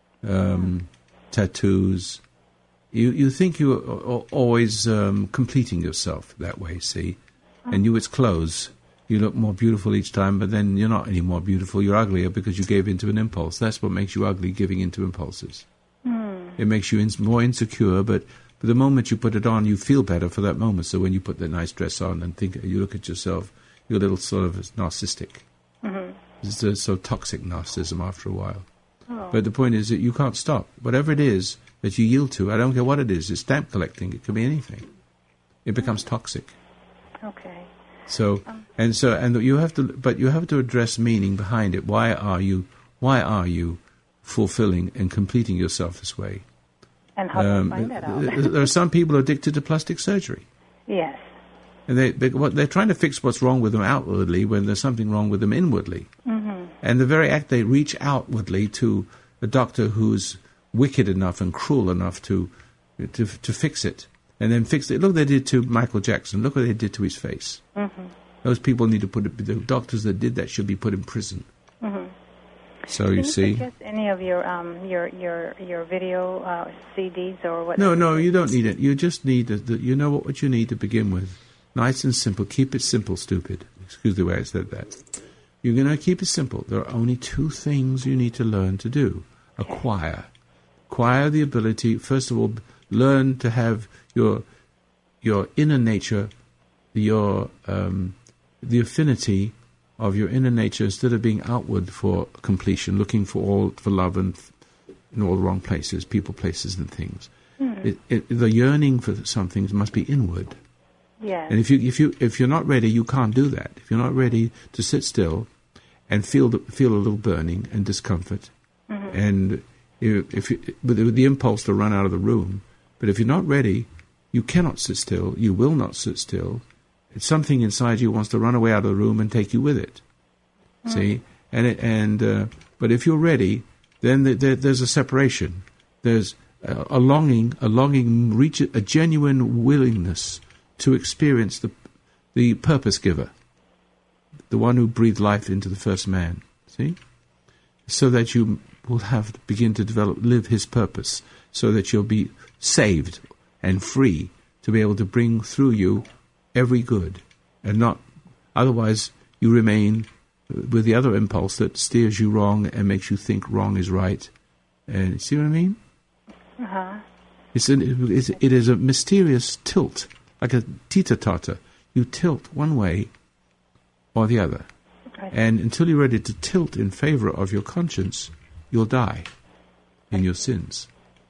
tattoos. You think you're always completing yourself that way, see? And it's clothes. You look more beautiful each time, but then you're not any more beautiful. You're uglier because you gave into an impulse. That's what makes you ugly, giving into impulses. It makes you more insecure, but the moment you put it on, you feel better for that moment. So when you put that nice dress on and you look at yourself, you're a little sort of narcissistic. It's a so toxic narcissism after a while. But the point is that you can't stop. Whatever it is that you yield to, I don't care what it is. It's stamp collecting. It could be anything. It becomes toxic. Okay. And you have to address meaning behind it. Why are you fulfilling and completing yourself this way? And how do I find that out? There are some people addicted to plastic surgery. Yes. And they're trying to fix what's wrong with them outwardly when there's something wrong with them inwardly. And the very act they reach outwardly to a doctor who's wicked enough and cruel enough to fix it, and then fix it. Look what they did to Michael Jackson. Look what they did to his face. Those people need to the doctors that did that should be put in prison. So Can you see. Suggest any of your video CDs or what? No, you don't need it. You just need you know what you need to begin with. Nice and simple. Keep it simple, stupid. Excuse the way I said that. You're going to keep it simple. There are only 2 things you need to learn to do. Acquire the ability. First of all, learn to have your inner nature, the affinity of your inner nature, instead of being outward for completion, looking for love and in all the wrong places, people, places, and things. The yearning for some things must be inward. Yeah. And if you're not ready, you can't do that. If you're not ready to sit still and feel a little burning and discomfort, and with the impulse to run out of the room, but if you're not ready, you cannot sit still. You will not sit still. It's something inside you wants to run away out of the room and take you with it. See, but if you're ready, then there's a separation. There's a longing, reach a genuine willingness to experience the purpose giver, the one who breathed life into the first man. See, so that you will begin to live his purpose, so that you'll be saved and free to be able to bring through you every good, and not otherwise you remain with the other impulse that steers you wrong and makes you think wrong is right. And see what I mean? Uh-huh. It is a mysterious tilt, like a teeter-totter. You tilt one way or the other. And until you're ready to tilt in favor of your conscience, you'll die in your sins.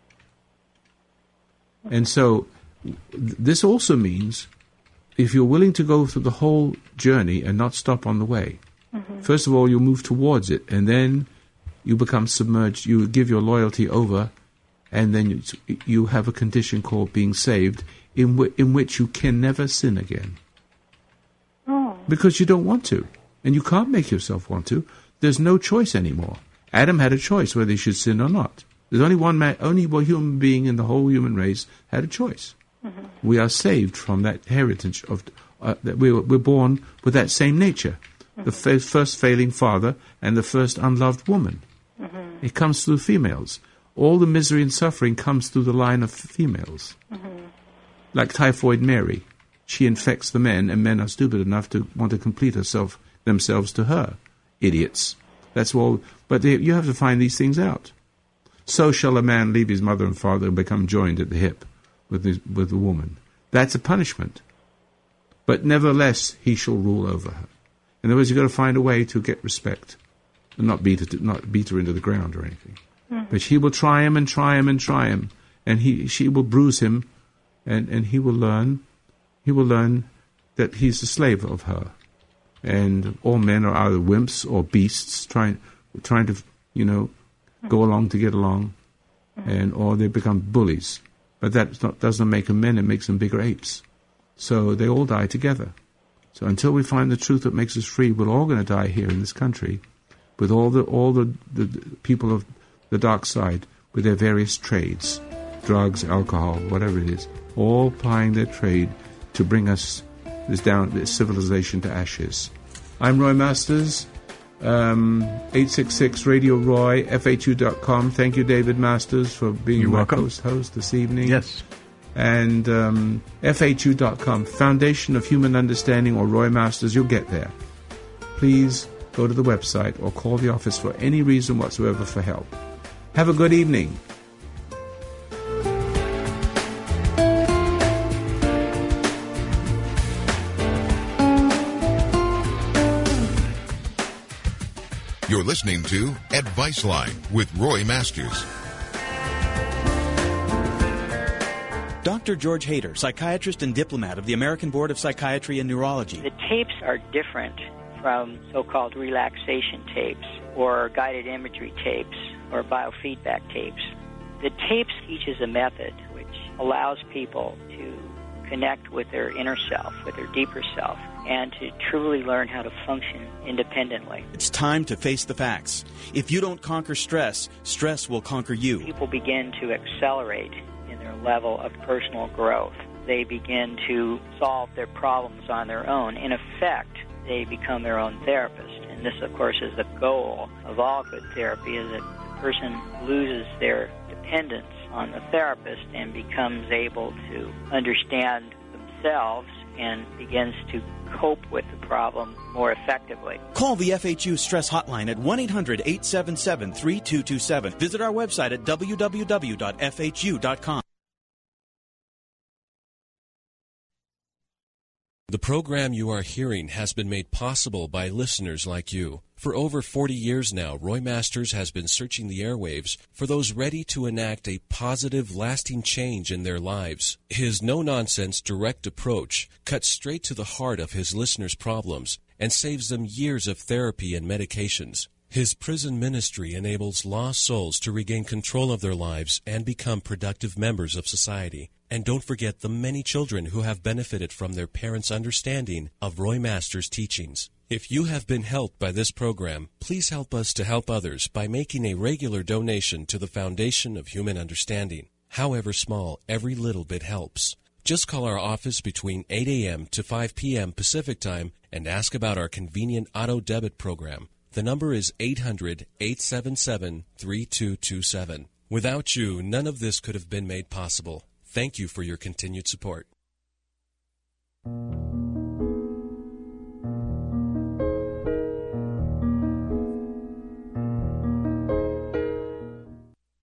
And so this also means if you're willing to go through the whole journey and not stop on the way, first of all, you move towards it, and then you become submerged, you give your loyalty over, and then you have a condition called being saved, in which you can never sin again. Oh. Because you don't want to, and you can't make yourself want to. There's no choice anymore. Adam had a choice whether he should sin or not. There's only one man, only one human being in the whole human race had a choice. We are saved from that heritage of that we're born with that same nature. The first failing father and the first unloved woman. It comes through females. All the misery and suffering comes through the line of females. Like Typhoid Mary. She infects the men, and men are stupid enough to want to complete themselves to her. Idiots. That's all. But you have to find these things out. So shall a man leave his mother and father and become joined at the hip with the woman. That's a punishment. But nevertheless, he shall rule over her. In other words, you've got to find a way to get respect, and not beat her into the ground or anything. But he will try him and try him and try him, and she will bruise him, and he will learn. He will learn that he's a slave of her, and all men are either wimps or beasts trying to go along to get along, or they become bullies. But that doesn't make them men; it makes them bigger apes. So they all die together. So until we find the truth that makes us free, we're all going to die here in this country, with all the people of the dark side, with their various trades, drugs, alcohol, whatever it is, all plying their trade to bring us this civilization to ashes. I'm Roy Masters, 866 Radio Roy, FHU.com. Thank you, David Masters, for being my host this evening. Yes. And FHU.com, Foundation of Human Understanding, or Roy Masters, you'll get there. Please go to the website or call the office for any reason whatsoever for help. Have a good evening. You're listening to Advice Line with Roy Masters. Dr. George Hader, psychiatrist and diplomat of the American Board of Psychiatry and Neurology. The tapes are different from so-called relaxation tapes or guided imagery tapes or biofeedback tapes. The tapes teaches a method which allows people to connect with their inner self, with their deeper self, and to truly learn how to function independently. It's time to face the facts. If you don't conquer stress, stress will conquer you. People begin to accelerate in their level of personal growth. They begin to solve their problems on their own. In effect, they become their own therapist. And this, of course, is the goal of all good therapy, is that the person loses their dependence on the therapist and becomes able to understand themselves and begins to cope with the problem more effectively. Call the FHU Stress Hotline at 1-800-877-3227. Visit our website at www.fhu.com. The program you are hearing has been made possible by listeners like you. For over 40 years now, Roy Masters has been searching the airwaves for those ready to enact a positive, lasting change in their lives. His no-nonsense, direct approach cuts straight to the heart of his listeners' problems and saves them years of therapy and medications. His prison ministry enables lost souls to regain control of their lives and become productive members of society. And don't forget the many children who have benefited from their parents' understanding of Roy Masters' teachings. If you have been helped by this program, please help us to help others by making a regular donation to the Foundation of Human Understanding. However small, every little bit helps. Just call our office between 8 a.m. to 5 p.m. Pacific Time and ask about our convenient auto debit program. The number is 800-877-3227. Without you, none of this could have been made possible. Thank you for your continued support.